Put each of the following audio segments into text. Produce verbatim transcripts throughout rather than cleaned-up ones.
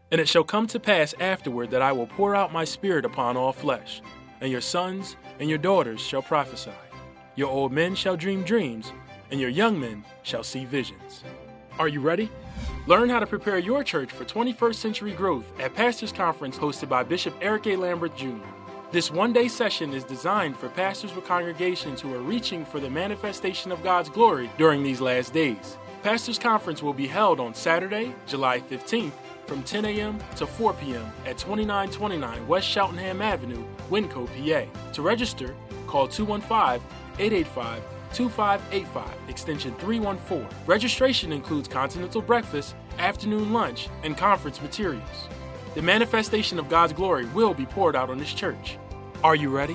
And it shall come to pass afterward that I will pour out my Spirit upon all flesh, and your sons and your daughters shall prophesy. Your old men shall dream dreams, and your young men shall see visions. Are you ready? Learn how to prepare your church for twenty-first century growth at Pastors Conference hosted by Bishop Eric A. Lambert Junior This one-day session is designed for pastors with congregations who are reaching for the manifestation of God's glory during these last days. Pastors Conference will be held on Saturday, July fifteenth, from ten a.m. to four p.m. at twenty-nine twenty-nine West Cheltenham Avenue, Winco, P A. To register, call two one five, eight eight five, two five eight five, extension three one four. Registration includes continental breakfast, afternoon lunch, and conference materials. The manifestation of God's glory will be poured out on this church. Are you ready?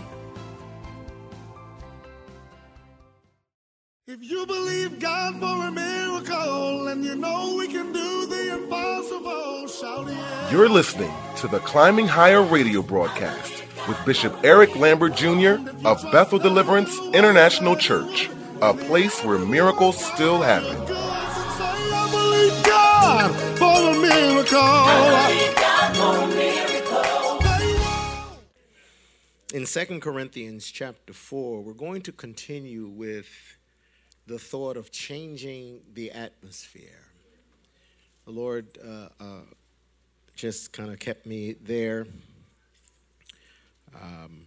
If you believe God for a miracle and you know we can do the impossible, shout it. You're listening to the Climbing Higher radio broadcast with Bishop Eric Lambert Junior of Bethel Deliverance International Church, a place where miracles still happen. I believe God for a miracle. I believe God for a miracle. In Second Corinthians chapter four, we're going to continue with the thought of changing the atmosphere. The Lord uh, uh, just kind of kept me there. Um,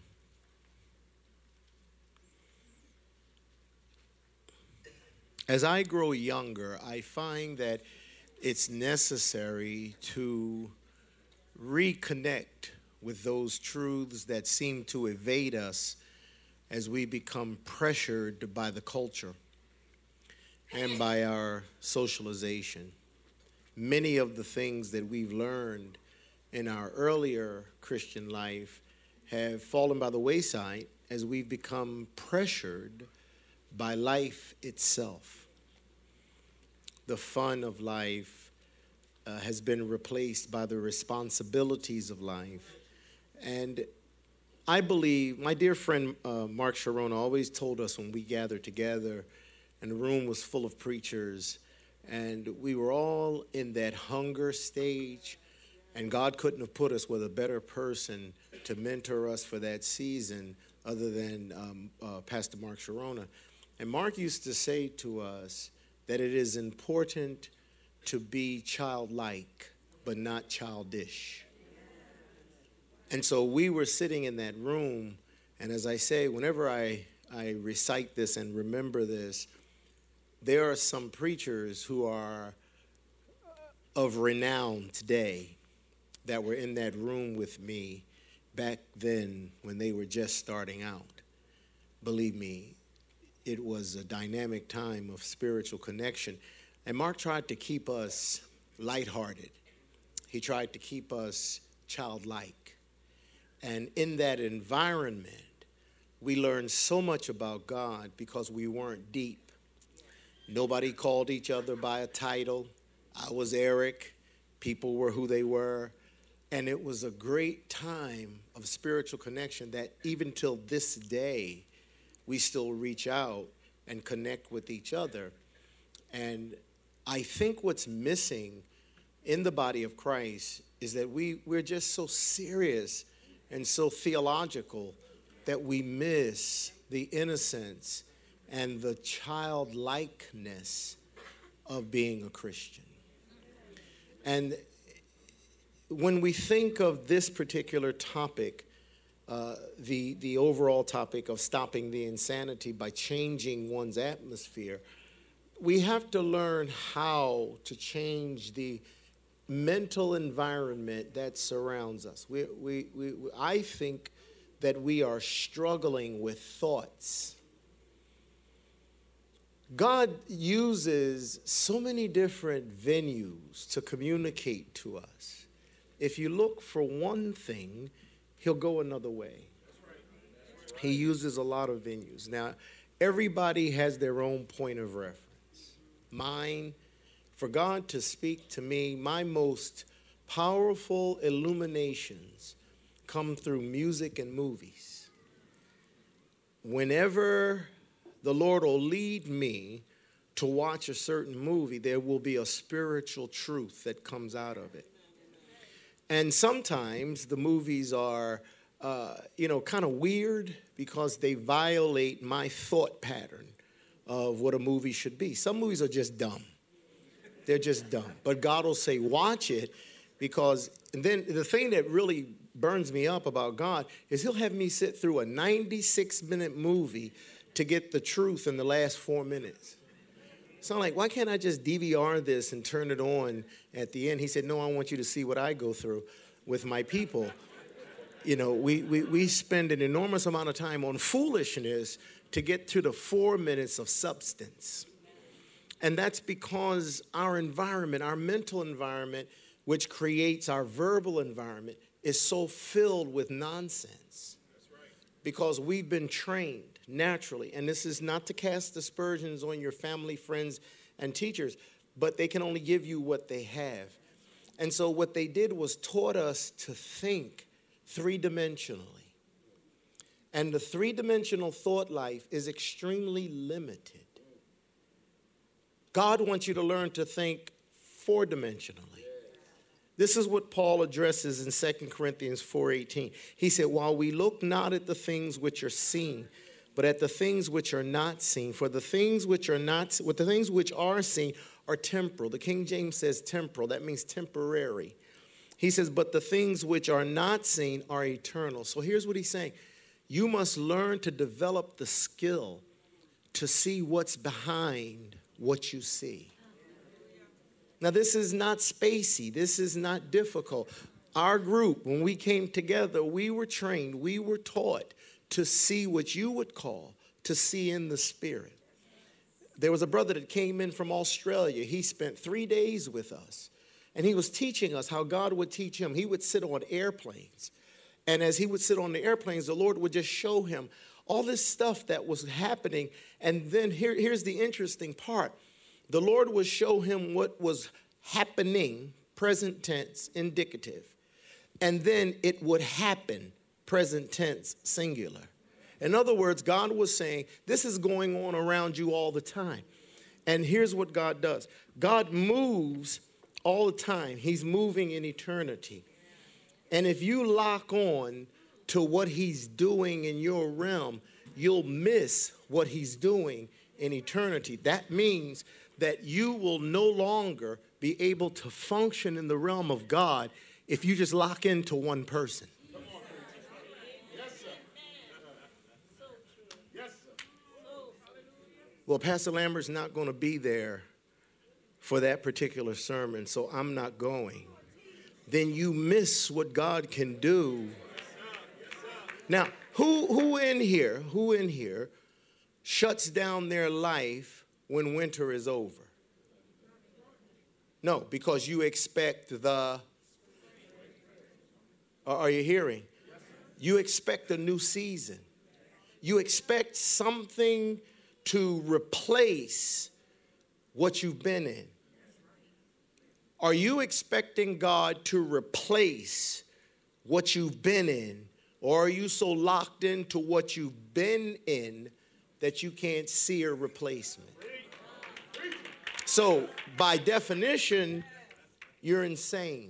as I grow younger, I find that it's necessary to reconnect with those truths that seem to evade us as we become pressured by the culture and by our socialization. Many of the things that we've learned in our earlier Christian life have fallen by the wayside as we've become pressured by life itself. The fun of life uh, has been replaced by the responsibilities of life. And I believe, my dear friend uh, Mark Sharona always told us when we gathered together and the room was full of preachers, and we were all in that hunger stage, and God couldn't have put us with a better person to mentor us for that season other than um, uh, Pastor Mark Sharona. And Mark used to say to us that it is important to be childlike, but not childish. And so we were sitting in that room, and as I say, whenever I, I recite this and remember this, there are some preachers who are of renown today that were in that room with me back then when they were just starting out. Believe me, it was a dynamic time of spiritual connection. And Mark tried to keep us lighthearted. He tried to keep us childlike. And in that environment, we learned so much about God because we weren't deep. Nobody called each other by a title. I was Eric. People were who they were. And it was a great time of spiritual connection that even till this day, we still reach out and connect with each other. And I think what's missing in the body of Christ is that we, we're just so serious and so theological that we miss the innocence and the childlikeness of being a Christian. And when we think of this particular topic, uh, the, the overall topic of stopping the insanity by changing one's atmosphere, we have to learn how to change the mental environment that surrounds us. We, we, we, I think that we are struggling with thoughts. God uses so many different venues to communicate to us. If you look for one thing, he'll go another way. He uses a lot of venues. Now, everybody has their own point of reference. Mine, for God to speak to me, my most powerful illuminations come through music and movies. Whenever the Lord will lead me to watch a certain movie, there will be a spiritual truth that comes out of it. And sometimes the movies are, uh, you know, kind of weird because they violate my thought pattern of what a movie should be. Some movies are just dumb. They're just dumb. But God will say, watch it, because, and then the thing that really burns me up about God is he'll have me sit through a ninety-six minute movie to get the truth in the last four minutes. So I'm like, why can't I just D V R this and turn it on at the end? He said, no, I want you to see what I go through with my people. You know, we, we, we spend an enormous amount of time on foolishness to get to the four minutes of substance. And that's because our environment, our mental environment, which creates our verbal environment, is so filled with nonsense. That's right. Because we've been trained naturally, and this is not to cast aspersions on your family, friends, and teachers, but they can only give you what they have. And so what they did was taught us to think three-dimensionally. And the three-dimensional thought life is extremely limited. God wants you to learn to think four-dimensionally. This is what Paul addresses in Second Corinthians four eighteen. He said, while we look not at the things which are seen, but at the things which are not seen. For the things which are not, what the things which are seen are temporal. The King James says temporal. That means temporary. He says, but the things which are not seen are eternal. So here's what he's saying. You must learn to develop the skill to see what's behind what you see. Now, this is not spacey. This is not difficult. Our group, when we came together, we were trained, we were taught to see what you would call to see in the spirit. There was a brother that came in from Australia. He spent three days with us, and he was teaching us how God would teach him. He would sit on airplanes, and as he would sit on the airplanes, the Lord would just show him all this stuff that was happening. And then here, here's the interesting part. The Lord would show him what was happening, present tense, indicative, and then it would happen, present tense, singular. In other words, God was saying, this is going on around you all the time. And here's what God does. God moves all the time. He's moving in eternity. And if you lock on to what he's doing in your realm, you'll miss what he's doing in eternity. That means that you will no longer be able to function in the realm of God if you just lock into one person. Well, Pastor Lambert's not going to be there for that particular sermon, so I'm not going. Then you miss what God can do. Now, who who in here, who in here shuts down their life when winter is over? No, because you expect the, are you hearing? You expect a new season. You expect something to replace what you've been in. Are you expecting God to replace what you've been in? Or are you so locked into what you've been in that you can't see a replacement? So, by definition, you're insane.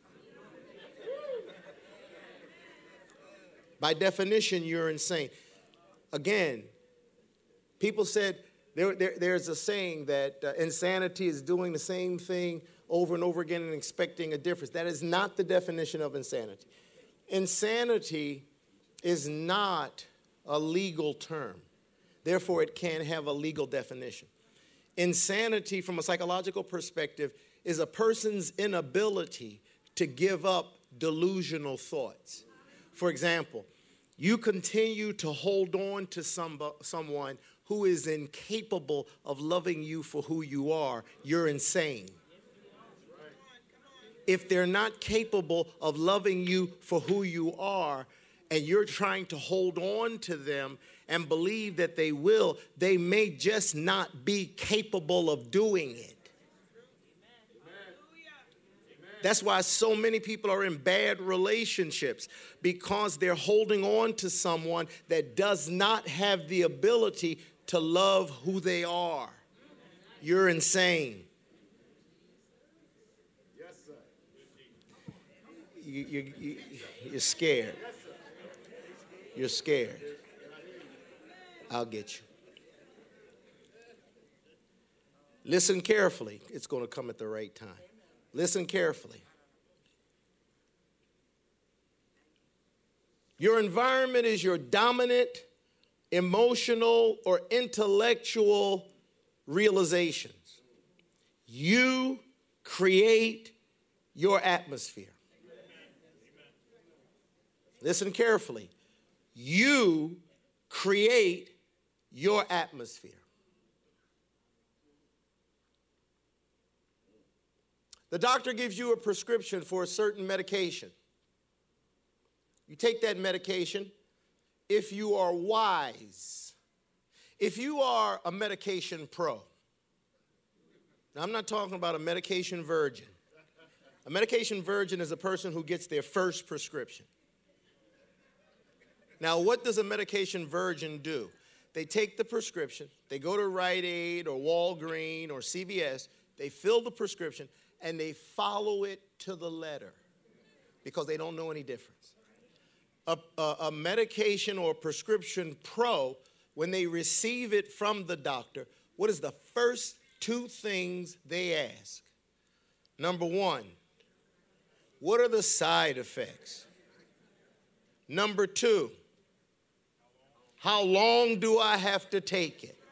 By definition, you're insane. Again, people said, there, there, there's a saying that uh, insanity is doing the same thing over and over again and expecting a difference. That is not the definition of insanity. Insanity is not a legal term. Therefore, it can't have a legal definition. Insanity, from a psychological perspective, is a person's inability to give up delusional thoughts. For example, you continue to hold on to some, someone who is incapable of loving you for who you are. You're insane. If they're not capable of loving you for who you are, and you're trying to hold on to them and believe that they will, they may just not be capable of doing it. That's why so many people are in bad relationships, because they're holding on to someone that does not have the ability to love who they are. You're insane. you, you, you, you're scared. You're scared. I'll get you. Listen carefully. It's going to come at the right time. Listen carefully. Your environment is your dominant emotional or intellectual realizations. You create your atmosphere. Listen carefully. You create your atmosphere. The doctor gives you a prescription for a certain medication. You take that medication. If you are wise, if you are a medication pro, now I'm not talking about a medication virgin. A medication virgin is a person who gets their first prescription. Now, what does a medication virgin do? They take the prescription, they go to Rite Aid or Walgreens or C V S, they fill the prescription, and they follow it to the letter because they don't know any difference. A, a, a medication or prescription pro, when they receive it from the doctor, what is the first two things they ask? Number one, what are the side effects? Number two, how long do I have to take it?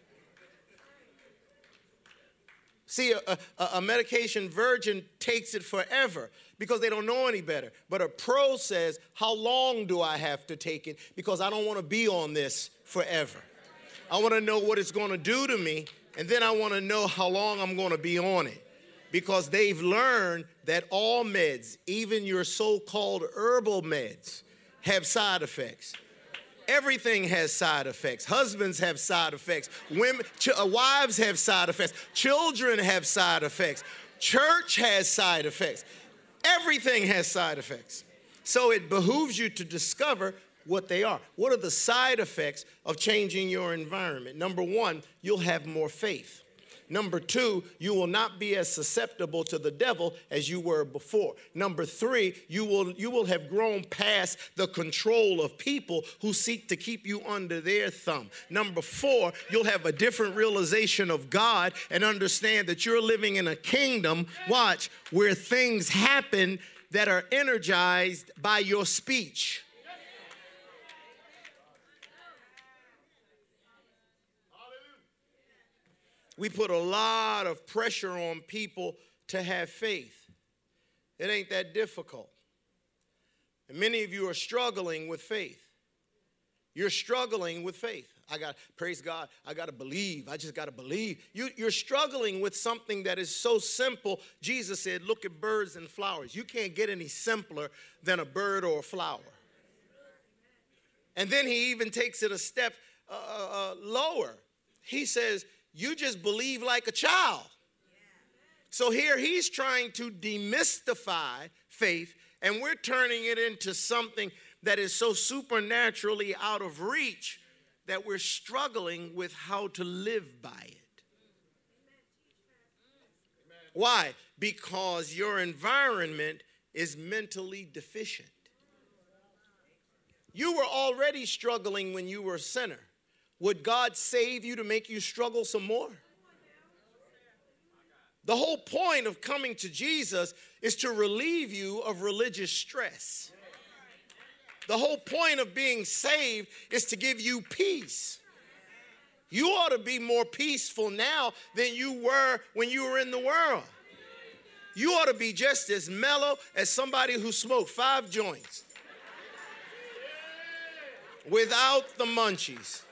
See, a, a, a medication virgin takes it forever because they don't know any better. But a pro says, how long do I have to take it? Because I don't want to be on this forever. I want to know what it's going to do to me, and then I want to know how long I'm going to be on it. Because they've learned that all meds, even your so-called herbal meds, have side effects. Everything has side effects. Husbands have side effects. Women, ch- uh, wives have side effects. Children have side effects. Church has side effects. Everything has side effects. So it behooves you to discover what they are. What are the side effects of changing your environment? Number one, you'll have more faith. Number two, you will not be as susceptible to the devil as you were before. Number three, you will, you will have grown past the control of people who seek to keep you under their thumb. Number four, you'll have a different realization of God and understand that you're living in a kingdom, watch, where things happen that are energized by your speech. We put a lot of pressure on people to have faith. It ain't that difficult. And many of you are struggling with faith. You're struggling with faith. I got, praise God, I got to believe. I just got to believe. You, you're struggling with something that is so simple. Jesus said, look at birds and flowers. You can't get any simpler than a bird or a flower. And then he even takes it a step uh, uh, lower. He says, you just believe like a child. So here he's trying to demystify faith, and we're turning it into something that is so supernaturally out of reach that we're struggling with how to live by it. Why? Because your environment is mentally deficient. You were already struggling when you were a sinner. Would God save you to make you struggle some more? The whole point of coming to Jesus is to relieve you of religious stress. The whole point of being saved is to give you peace. You ought to be more peaceful now than you were when you were in the world. You ought to be just as mellow as somebody who smoked five joints without the munchies.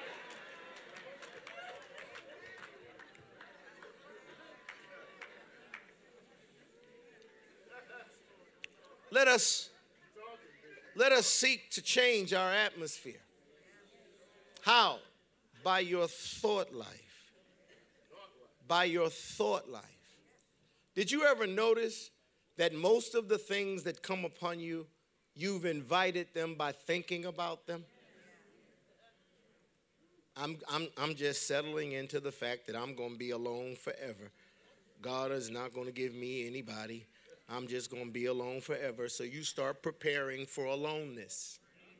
Let us, let us seek to change our atmosphere. How? By your thought life. By your thought life. Did you ever notice that most of the things that come upon you, you've invited them by thinking about them? I'm, I'm, I'm just settling into the fact that I'm going to be alone forever. God is not going to give me anybody. I'm just going to be alone forever. So you start preparing for aloneness.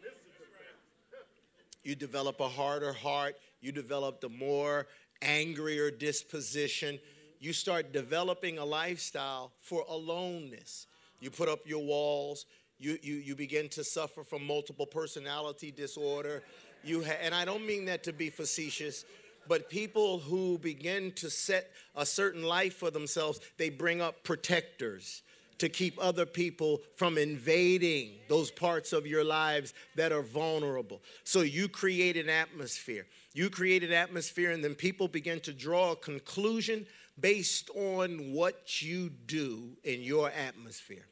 You develop a harder heart. You develop the more angrier disposition. You start developing a lifestyle for aloneness. You put up your walls. You, you, you begin to suffer from multiple personality disorder. You ha- and I don't mean that to be facetious, but people who begin to set a certain life for themselves, they bring up protectors to keep other people from invading those parts of your lives that are vulnerable. So you create an atmosphere. You create an atmosphere, and then people begin to draw a conclusion based on what you do in your atmosphere.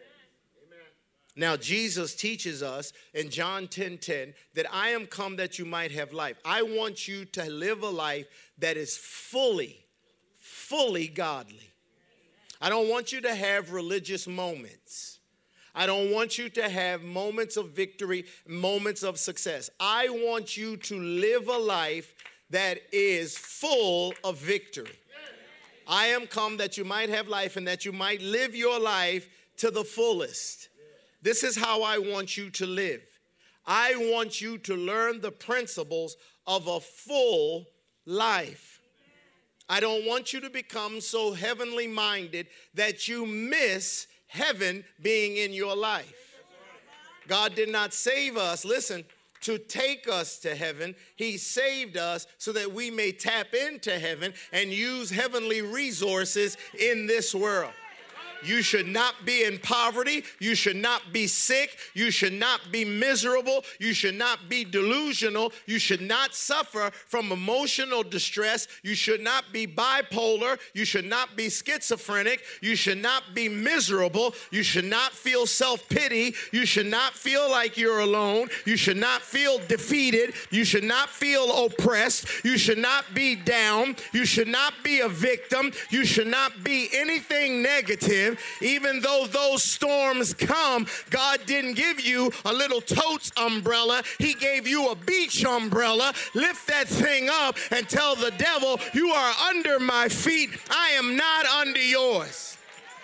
Now, Jesus teaches us in John ten ten that I am come that you might have life. I want you to live a life that is fully, fully godly. I don't want you to have religious moments. I don't want you to have moments of victory, moments of success. I want you to live a life that is full of victory. I am come that you might have life and that you might live your life to the fullest. This is how I want you to live. I want you to learn the principles of a full life. I don't want you to become so heavenly minded that you miss heaven being in your life. God did not save us, listen, to take us to heaven. He saved us so that we may tap into heaven and use heavenly resources in this world. You should not be in poverty. You should not be sick. You should not be miserable. You should not be delusional. You should not suffer from emotional distress. You should not be bipolar. You should not be schizophrenic. You should not be miserable. You should not feel self-pity. You should not feel like you're alone. You should not feel defeated. You should not feel oppressed. You should not be down. You should not be a victim. You should not be anything negative. Even though those storms come, God didn't give you a little totes umbrella. He gave you a beach umbrella. Lift that thing up and tell the devil, you are under my feet. I am not under yours.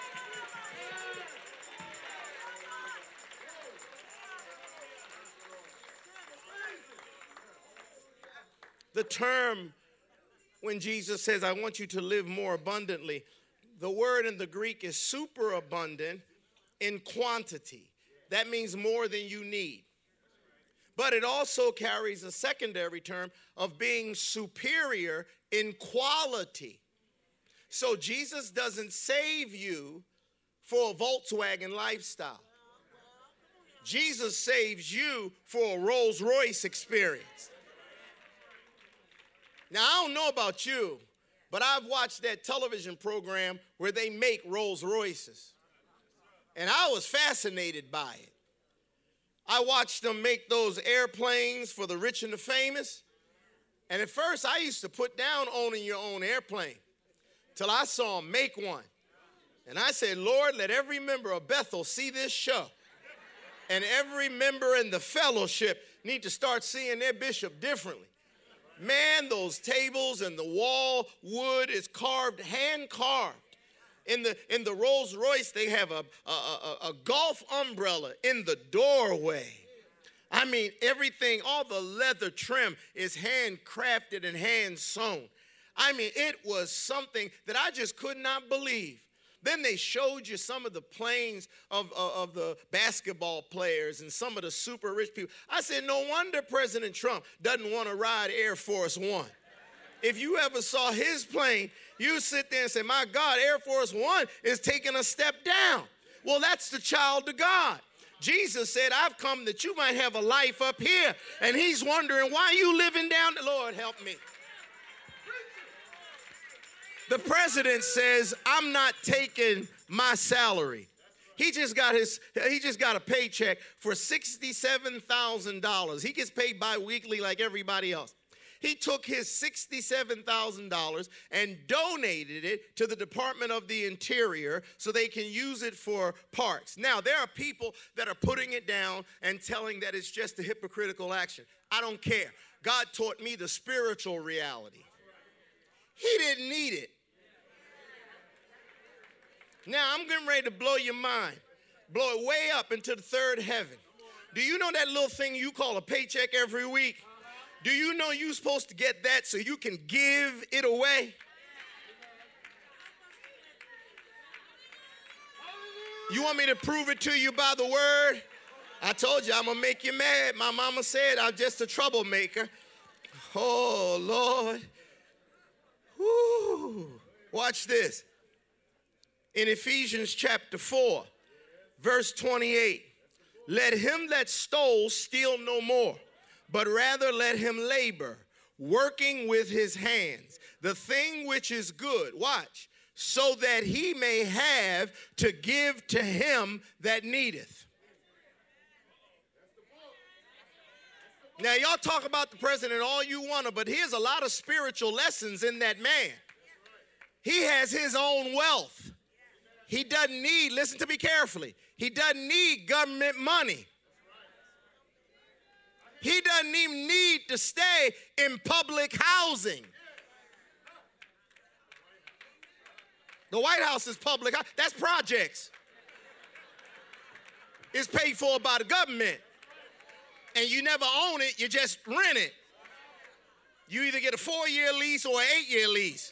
The term when Jesus says, I want you to live more abundantly, the word in the Greek is superabundant in quantity. That means more than you need. But it also carries a secondary term of being superior in quality. So Jesus doesn't save you for a Volkswagen lifestyle. Jesus saves you for a Rolls Royce experience. Now, I don't know about you, but I've watched that television program where they make Rolls Royces. And I was fascinated by it. I watched them make those airplanes for the rich and the famous. And at first, I used to put down owning your own airplane till I saw them make one. And I said, Lord, let every member of Bethel see this show. And every member in the fellowship need to start seeing their bishop differently. Man, those tables and the wall wood is carved, hand carved. In the in the Rolls Royce, they have a, a, a, a golf umbrella in the doorway. I mean, everything, all the leather trim is handcrafted and hand sewn. I mean, it was something that I just could not believe. Then they showed you some of the planes of, of, of the basketball players and some of the super rich people. I said, no wonder President Trump doesn't want to ride Air Force One. If you ever saw his plane, you sit there and say, my God, Air Force One is taking a step down. Well, that's the child of God. Jesus said, I've come that you might have a life up here. And he's wondering, why are you living down there? Lord, help me. The president says, I'm not taking my salary. He just got his, he just got a paycheck for sixty-seven thousand dollars. He gets paid biweekly like everybody else. He took his sixty-seven thousand dollars and donated it to the Department of the Interior so they can use it for parks. Now, there are people that are putting it down and telling that it's just a hypocritical action. I don't care. God taught me the spiritual reality. He didn't need it. Now, I'm getting ready to blow your mind. Blow it way up into the third heaven. Do you know that little thing you call a paycheck every week? Do you know you're supposed to get that so you can give it away? You want me to prove it to you by the word? I told you I'm going to make you mad. My mama said I'm just a troublemaker. Oh, Lord. Woo. Watch this. In Ephesians chapter four, verse twenty-eight, let him that stole steal no more, but rather let him labor, working with his hands, the thing which is good. Watch. So that he may have to give to him that needeth. Now, y'all talk about the president all you want to, but here's a lot of spiritual lessons in that man. He has his own wealth. He doesn't need, listen to me carefully, he doesn't need government money. He doesn't even need to stay in public housing. The White House is public. That's projects. It's paid for by the government. And you never own it, you just rent it. You either get a four-year lease or an eight-year lease.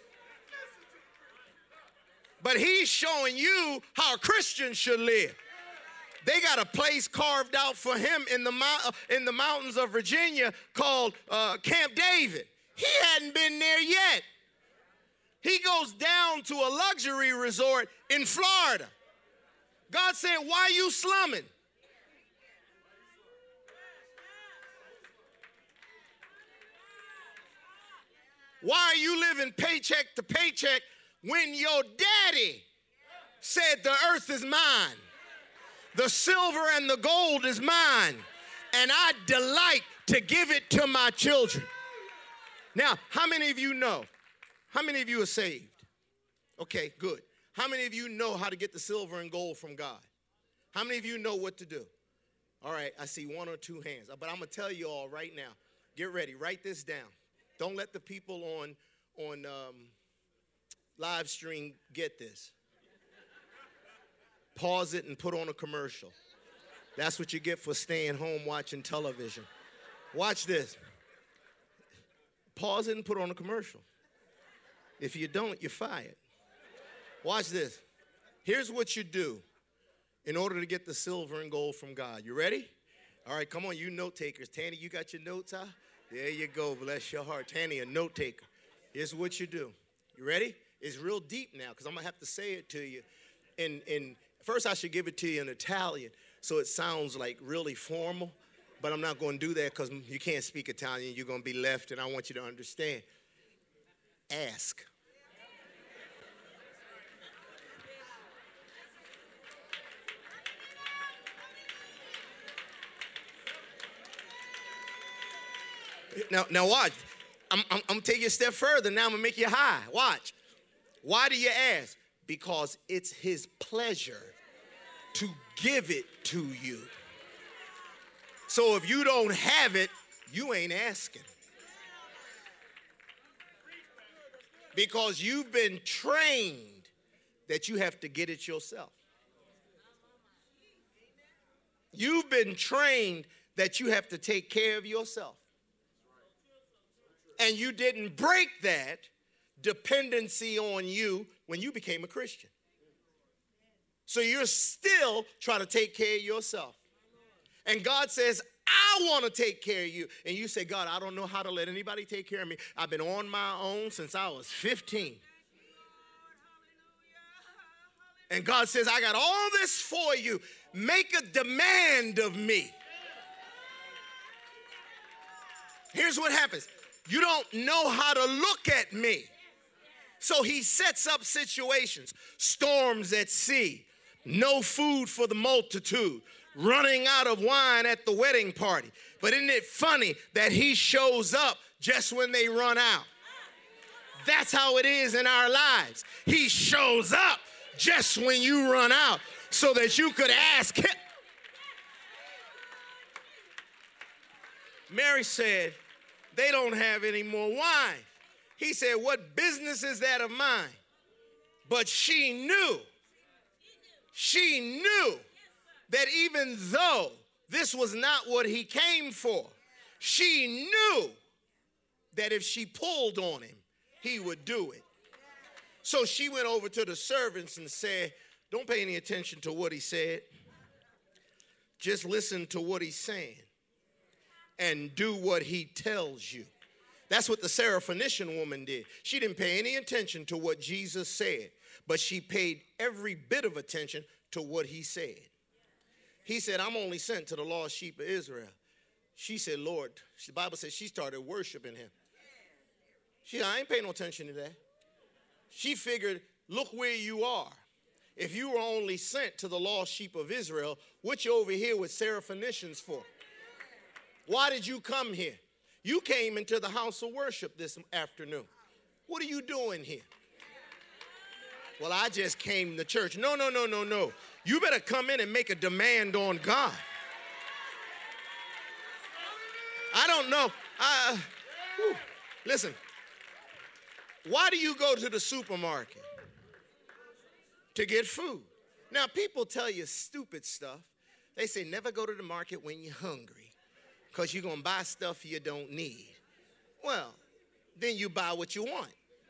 But he's showing you how a Christian should live. They got a place carved out for him in the, in the mountains of Virginia called uh, Camp David. He hadn't been there yet. He goes down to a luxury resort in Florida. God said, why are you slumming? Why are you living paycheck to paycheck when your daddy said the earth is mine, the silver and the gold is mine, and I delight to give it to my children? Now, how many of you know? How many of you are saved? Okay, good. How many of you know how to get the silver and gold from God? How many of you know what to do? All right, I see one or two hands, but I'm going to tell you all right now. Get ready. Write this down. Don't let the people on, on um, live stream get this. Pause it and put on a commercial. That's what you get for staying home watching television. Watch this. Pause it and put on a commercial. If you don't, you're fired. Watch this. Here's what you do in order to get the silver and gold from God. You ready? All right, come on, you note takers. Tanny, you got your notes out? There you go. Bless your heart. Tanny, a note taker. Here's what you do. You ready? It's real deep now because I'm going to have to say it to you. In, in First, I should give it to you in Italian so it sounds like really formal, but I'm not going to do that because you can't speak Italian. You're going to be left, and I want you to understand. Ask. Now, now watch. I'm, I'm, I'm going to take you a step further. Now I'm going to make you high. Watch. Why do you ask? Because it's his pleasure to give it to you. So if you don't have it, you ain't asking. Because you've been trained that you have to get it yourself. You've been trained that you have to take care of yourself. And you didn't break that dependency on you when you became a Christian. So you're still trying to take care of yourself. And God says, I want to take care of you. And you say, God, I don't know how to let anybody take care of me. I've been on my own since I was fifteen. And God says, I got all this for you. Make a demand of me. Here's what happens. You don't know how to look at me. So he sets up situations, storms at sea, no food for the multitude, running out of wine at the wedding party. But isn't it funny that he shows up just when they run out? That's how it is in our lives. He shows up just when you run out so that you could ask him. Mary said, they don't have any more wine. He said, what business is that of mine? But she knew She knew that even though this was not what he came for, she knew that if she pulled on him, he would do it. So she went over to the servants and said, don't pay any attention to what he said. Just listen to what he's saying and do what he tells you. That's what the Syrophoenician woman did. She didn't pay any attention to what Jesus said, but she paid every bit of attention to what he said. He said, I'm only sent to the lost sheep of Israel. She said, Lord, the Bible says she started worshiping him. She said, I ain't paying no attention to that. She figured, look where you are. If you were only sent to the lost sheep of Israel, what you over here with Syrophoenicians for? Why did you come here? You came into the house of worship this afternoon. What are you doing here? Well, I just came to church. No, no, no, no, no. You better come in and make a demand on God. I don't know. I, whew, listen, why do you go to the supermarket? To get food. Now, people tell you stupid stuff. They say never go to the market when you're hungry because you're going to buy stuff you don't need. Well, then you buy what you want.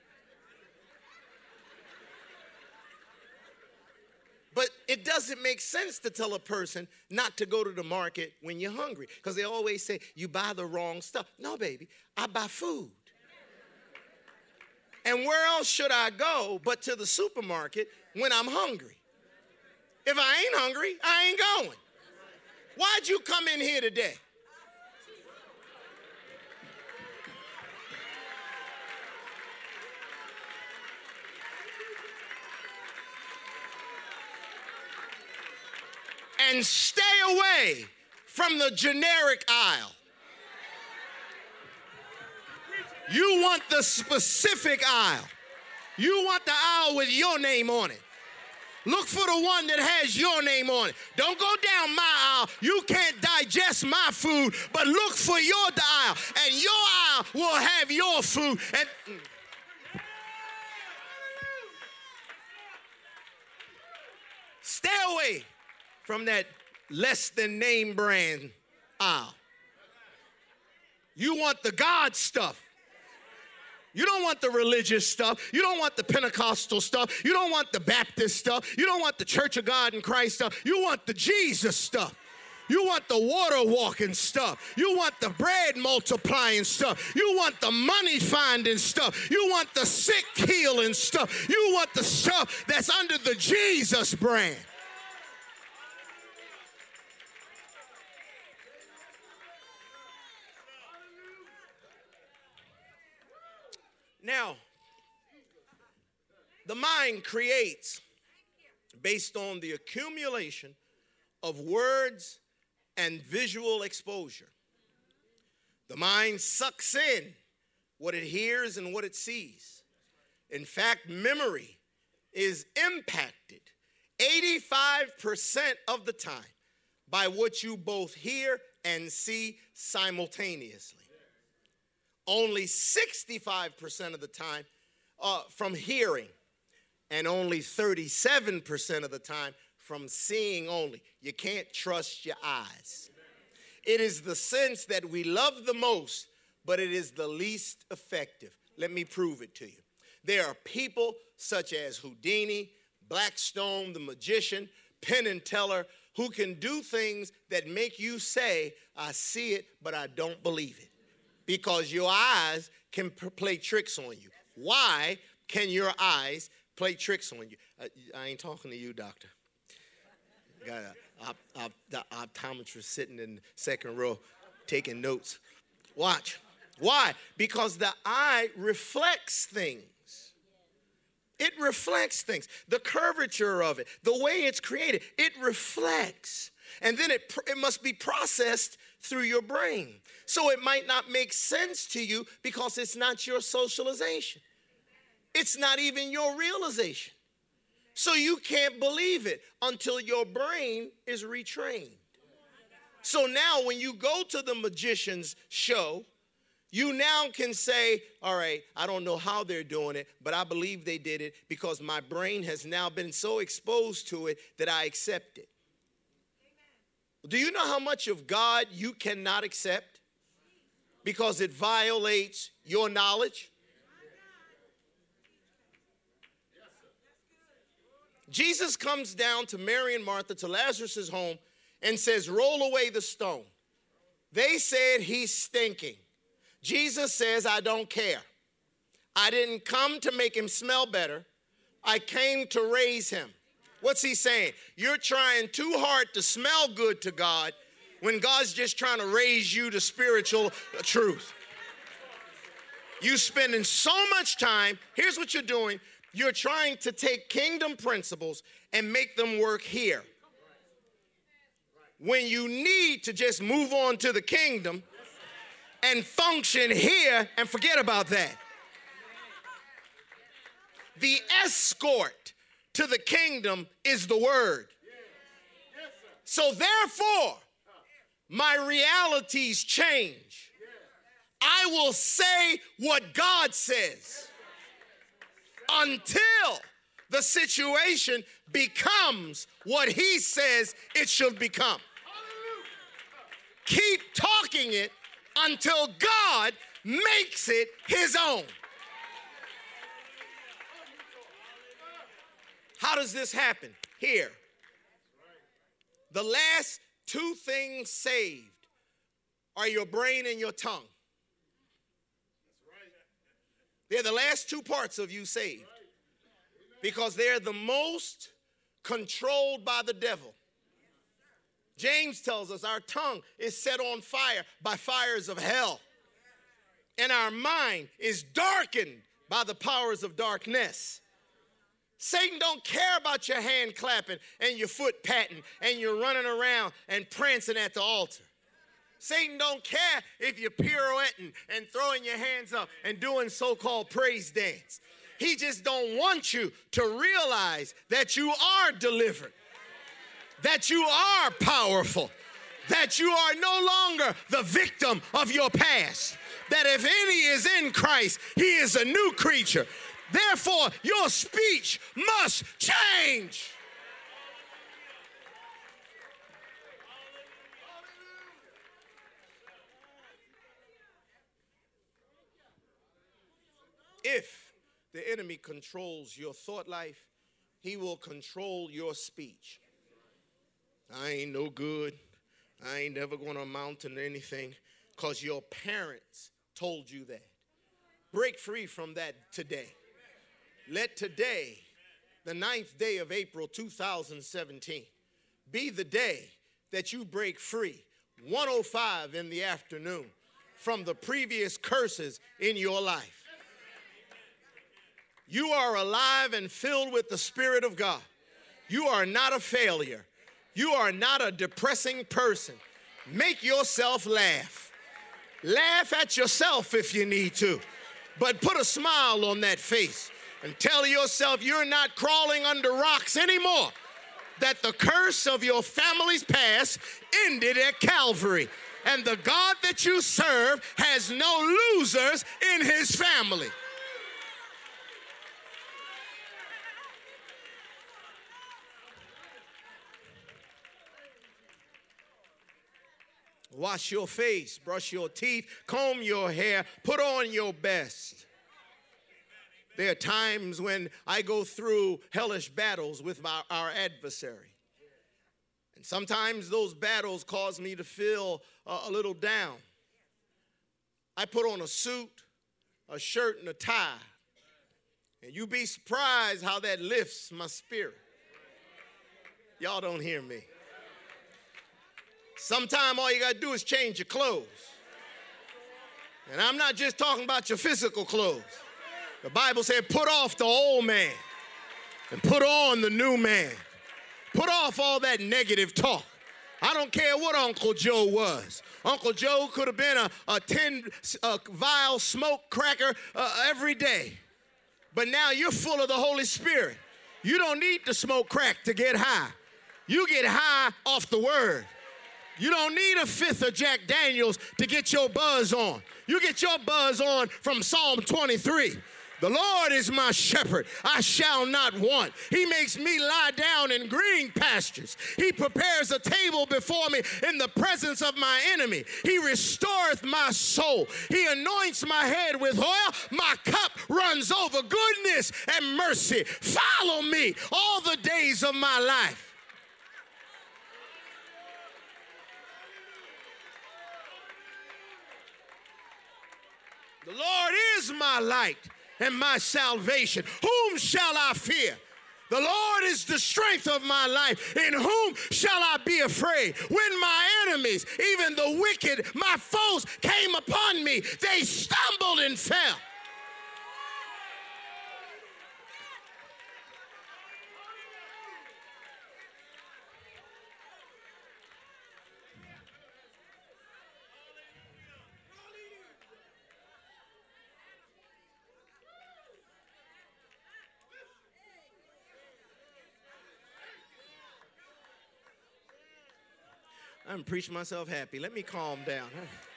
But it doesn't make sense to tell a person not to go to the market when you're hungry because they always say you buy the wrong stuff. No, baby, I buy food. And where else should I go but to the supermarket when I'm hungry? If I ain't hungry, I ain't going. Why'd you come in here today? And stay away from the generic aisle. You want the specific aisle. You want the aisle with your name on it. Look for the one that has your name on it. Don't go down my aisle. You can't digest my food, but look for your aisle, and your aisle will have your food. And stay away from that less than name brand aisle. You want the God stuff. You don't want the religious stuff. You don't want the Pentecostal stuff. You don't want the Baptist stuff. You don't want the Church of God in Christ stuff. You want the Jesus stuff. You want the water walking stuff. You want the bread multiplying stuff. You want the money finding stuff. You want the sick healing stuff. You want the stuff that's under the Jesus brand. Now, the mind creates based on the accumulation of words and visual exposure. The mind sucks in what it hears and what it sees. In fact, memory is impacted eighty-five percent of the time by what you both hear and see simultaneously. Only sixty-five percent of the time uh, from hearing, and only thirty-seven percent of the time from seeing only. You can't trust your eyes. It is the sense that we love the most, but it is the least effective. Let me prove it to you. There are people such as Houdini, Blackstone, the magician, Penn and Teller, who can do things that make you say, I see it, but I don't believe it. Because your eyes can p- play tricks on you. Why can your eyes play tricks on you? Uh, I ain't talking to you, doctor. Got a op- op- the optometrist sitting in the second row taking notes. Watch. Why? Because the eye reflects things. It reflects things. The curvature of it, the way it's created, it reflects. And then it, it must be processed through your brain. So it might not make sense to you because it's not your socialization. It's not even your realization. So you can't believe it until your brain is retrained. So now when you go to the magician's show, You now can say, all right, I don't know how they're doing it, but I believe they did it because my brain has now been so exposed to it that I accept it. Amen. Do you know how much of God you cannot accept because it violates your knowledge? Jesus comes down to Mary and Martha, to Lazarus' home, and says, roll away the stone. They said he's stinking. Jesus says, I don't care. I didn't come to make him smell better. I came to raise him. What's he saying? You're trying too hard to smell good to God when God's just trying to raise you to spiritual truth. You spending so much time, here's what you're doing. You're trying to take kingdom principles and make them work here. When you need to just move on to the kingdom and function here and forget about that. The escort to the kingdom is the word. So therefore, my realities change. I will say what God says until the situation becomes what he says it should become. Keep talking it until God makes it his own. How does this happen? Here. The last two things saved are your brain and your tongue. They're the last two parts of you saved because they're the most controlled by the devil. James tells us our tongue is set on fire by fires of hell. And our mind is darkened by the powers of darkness. Satan don't care about your hand clapping and your foot patting and you're running around and prancing at the altar. Satan don't care if you're pirouetting and throwing your hands up and doing so-called praise dance. He just don't want you to realize that you are delivered, that you are powerful, that you are no longer the victim of your past, that if any is in Christ, he is a new creature. Therefore, your speech must change. If the enemy controls your thought life, he will control your speech. I ain't no good. I ain't never going to amount to anything because your parents told you that. Break free from that today. Let today, the ninth day of April two thousand seventeen, be the day that you break free, one oh five in the afternoon, from the previous curses in your life. You are alive and filled with the Spirit of God. You are not a failure. You are not a depressing person. Make yourself laugh. Laugh at yourself if you need to, but put a smile on that face and tell yourself you're not crawling under rocks anymore, that the curse of your family's past ended at Calvary, and the God that you serve has no losers in his family. Wash your face, brush your teeth, comb your hair, put on your best. There are times when I go through hellish battles with my, our adversary. And sometimes those battles cause me to feel uh, a little down. I put on a suit, a shirt, and a tie. And you'd be surprised how that lifts my spirit. Y'all don't hear me. Sometimes all you got to do is change your clothes. And I'm not just talking about your physical clothes. The Bible said put off the old man and put on the new man. Put off all that negative talk. I don't care what Uncle Joe was. Uncle Joe could have been a, a tin a vial smoke cracker uh, every day. But now you're full of the Holy Spirit. You don't need to smoke crack to get high. You get high off the word. You don't need a fifth of Jack Daniels to get your buzz on. You get your buzz on from Psalm twenty-three. The Lord is my shepherd, I shall not want. He makes me lie down in green pastures. He prepares a table before me in the presence of my enemy. He restoreth my soul. He anoints my head with oil. My cup runs over. Goodness and mercy follow me all the days of my life. The Lord is my light and my salvation. Whom shall I fear? The Lord is the strength of my life. In whom shall I be afraid? When my enemies, even the wicked, my foes, came upon me, they stumbled and fell. I'm preaching myself happy. Let me calm down.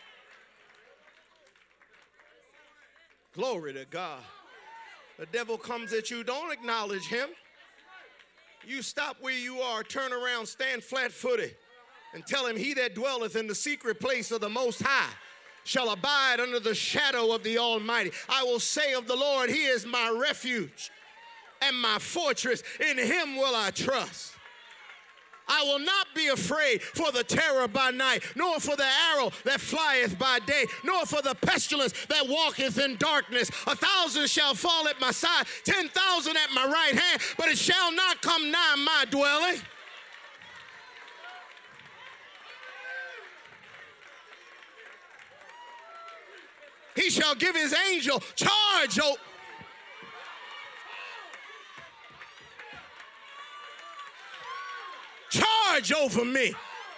Glory to God. The devil comes at you. Don't acknowledge him. You stop where you are. Turn around. Stand flat-footed. And tell him, he that dwelleth in the secret place of the Most High shall abide under the shadow of the Almighty. I will say of the Lord, he is my refuge and my fortress. In him will I trust. I will not be afraid for the terror by night, nor for the arrow that flieth by day, nor for the pestilence that walketh in darkness. A thousand shall fall at my side, ten thousand at my right hand, but it shall not come nigh my dwelling. He shall give his angel charge over. Charge over me.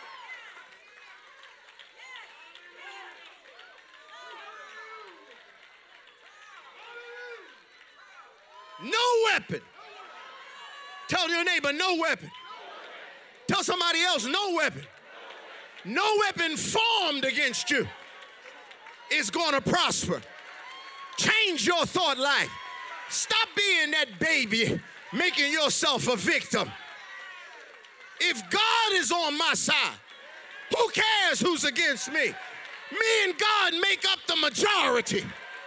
No weapon. Tell your neighbor, no weapon. Tell somebody else, no weapon. No weapon formed against you is going to prosper. Change your thought life. Stop being that baby, making yourself a victim. If God is on my side, who cares who's against me? Me and God make up the majority.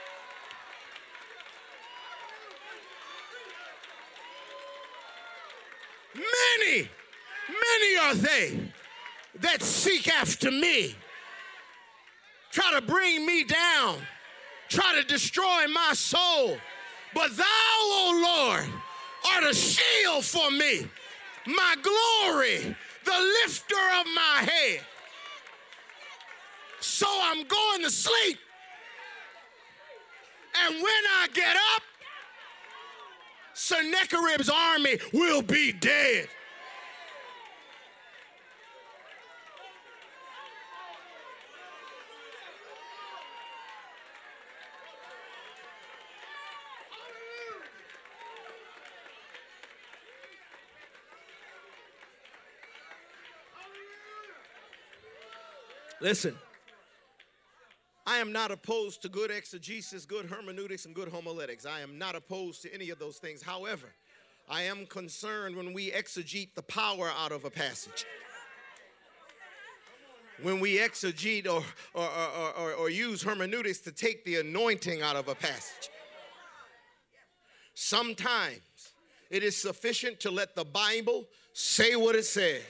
Many, many are they that seek after me, try to bring me down, try to destroy my soul. But thou, O Lord, art a shield for me, my glory, the lifter of my head. So I'm going to sleep. And when I get up, Sennacherib's army will be dead. Listen, I am not opposed to good exegesis, good hermeneutics, and good homiletics. I am not opposed to any of those things. However, I am concerned when we exegete the power out of a passage. When we exegete or, or, or, or, or use hermeneutics to take the anointing out of a passage. Sometimes it is sufficient to let the Bible say what it says.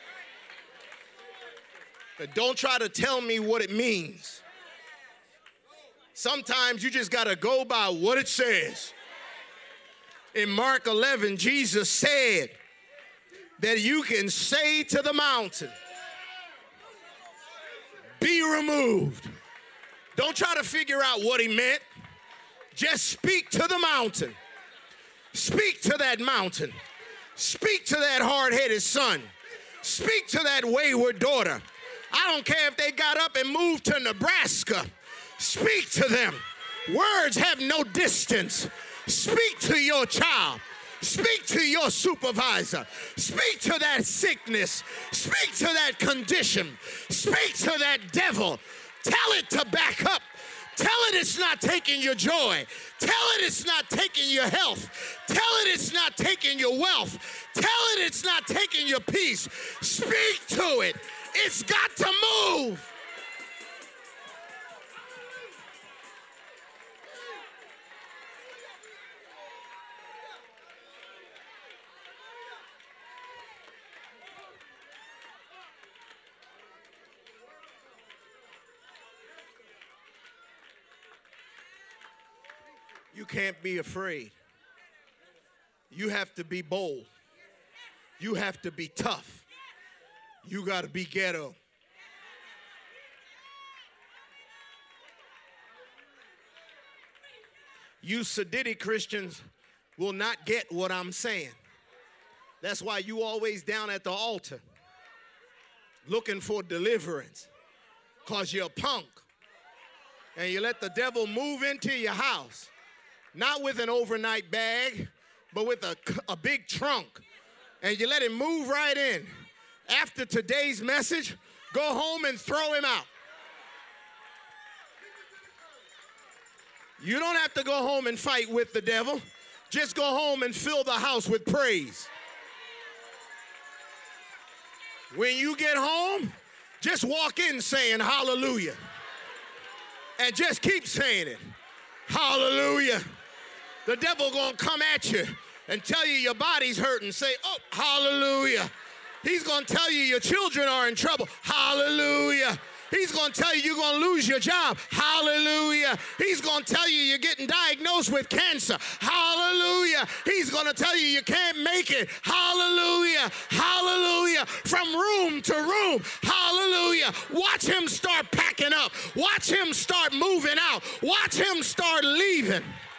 But don't try to tell me what it means. Sometimes you just got to go by what it says. In Mark eleven, Jesus said that you can say to the mountain, be removed. Don't try to figure out what he meant. Just speak to the mountain. Speak to that mountain. Speak to that hard-headed son. Speak to that wayward daughter. I don't care if they got up and moved to Nebraska. Speak to them. Words have no distance. Speak to your child. Speak to your supervisor. Speak to that sickness. Speak to that condition. Speak to that devil. Tell it to back up. Tell it it's not taking your joy. Tell it it's not taking your health. Tell it it's not taking your wealth. Tell it it's not taking your peace. Speak to it. It's got to move. You can't be afraid. You have to be bold. You have to be tough. You got to be ghetto. You Sadiddy Christians will not get what I'm saying. That's why you always down at the altar looking for deliverance, because you're a punk. And you let the devil move into your house. Not with an overnight bag, but with a, a big trunk. And you let him move right in. After today's message, go home and throw him out. You don't have to go home and fight with the devil. Just go home and fill the house with praise. When you get home, just walk in saying hallelujah. And just keep saying it. Hallelujah. The devil gonna come at you and tell you your body's hurting. Say, oh, hallelujah. He's gonna tell you your children are in trouble. Hallelujah. He's gonna tell you you're gonna lose your job. Hallelujah. He's gonna tell you you're getting diagnosed with cancer. Hallelujah. He's gonna tell you you can't make it. Hallelujah. Hallelujah. From room to room. Hallelujah. Watch him start packing up. Watch him start moving out. Watch him start leaving.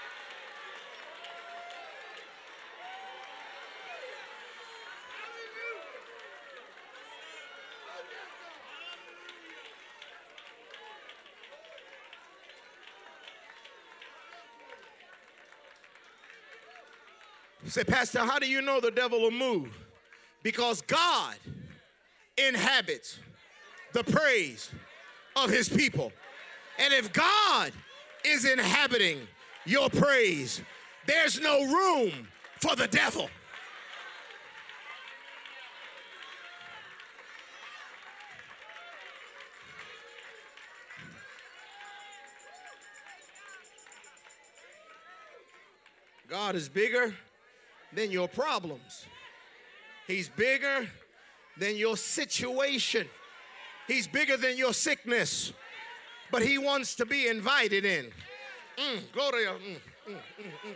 Say, Pastor, how do you know the devil will move? Because God inhabits the praise of his people. And if God is inhabiting your praise, there's no room for the devil. God is bigger than your problems. He's bigger than your situation. He's bigger than your sickness. But he wants to be invited in. Mm, glory. Mm, mm, mm,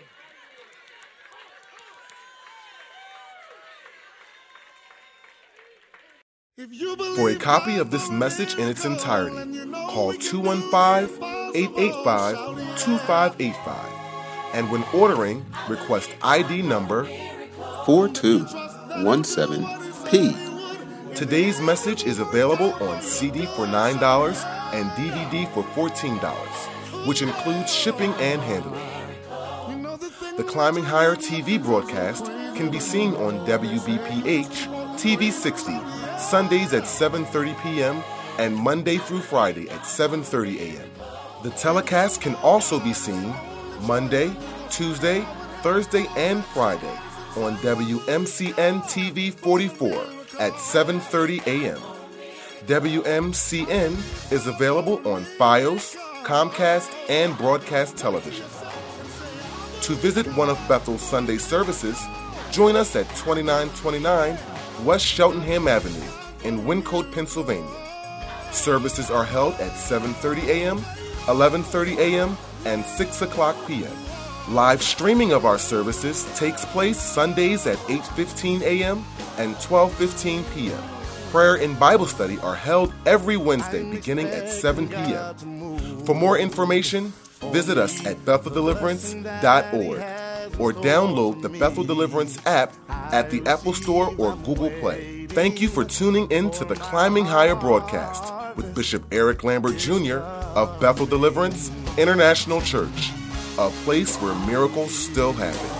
mm. For a copy of this message in its entirety, call two one five, eight eight five, two five eight five. And when ordering, request I D number four two one seven P. Today's message is available on C D for nine dollars and D V D for fourteen dollars, which includes shipping and handling. The Climbing Higher T V broadcast can be seen on W B P H T V sixty, Sundays at seven thirty p.m. and Monday through Friday at seven thirty a.m. The telecast can also be seen Monday, Tuesday, Thursday, and Friday on W M C N T V forty-four at seven thirty a.m. W M C N is available on Fios, Comcast, and Broadcast Television. To visit one of Bethel's Sunday services, join us at twenty-nine twenty-nine West Cheltenham Avenue in Wyncote, Pennsylvania. Services are held at seven thirty a.m., eleven thirty a.m., and six o'clock p.m. Live streaming of our services takes place Sundays at eight fifteen a.m. and twelve fifteen p.m. Prayer and Bible study are held every Wednesday beginning at seven p.m. For more information, visit us at bethel deliverance dot org or download the Bethel Deliverance app at the Apple Store or Google Play. Thank you for tuning in to the Climbing Higher broadcast with Bishop Eric Lambert Junior of Bethel Deliverance International Church, a place where miracles still happen.